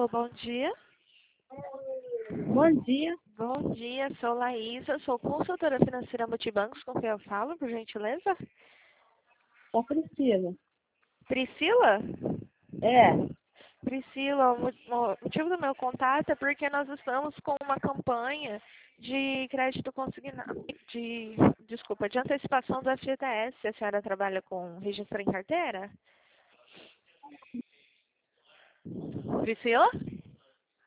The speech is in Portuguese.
Alô, bom dia. Bom dia, Bom dia, sou Laísa, sou consultora financeira Multibancos, com quem eu falo, por gentileza? só Priscila. Priscila? É, Priscila, o motivo do meu contato é porque nós estamos com uma campanha de crédito consignado, de antecipação do FGTS. A senhora trabalha com registro em carteira? Priscila?